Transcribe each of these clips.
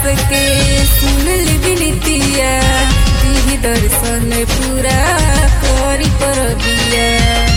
सबके सुनल बिनतिया दिही दर्शन पूरा करी पर दिया।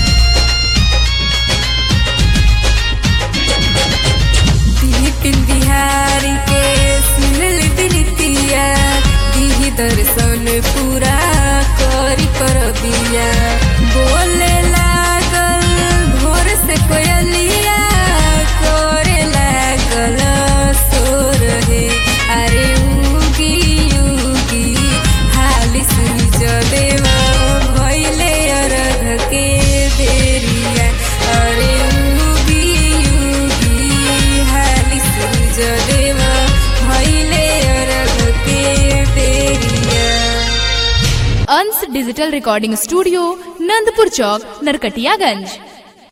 बिपिन बिहारी के सुनल बिनतिया दिही दर्शन पूरा करी पर दिया। बोले लागल भोर से कोयलिया करे लागल सोर हे। अरे उगी उगी हाली सूरज देवा भइले अर्घ के बेरिया। अरे उगी उगी हाली सूरज देवा भइले अर्घ के बेरिया। Ansh digital recording studio, Nandpur चौक, नरकटियागंज।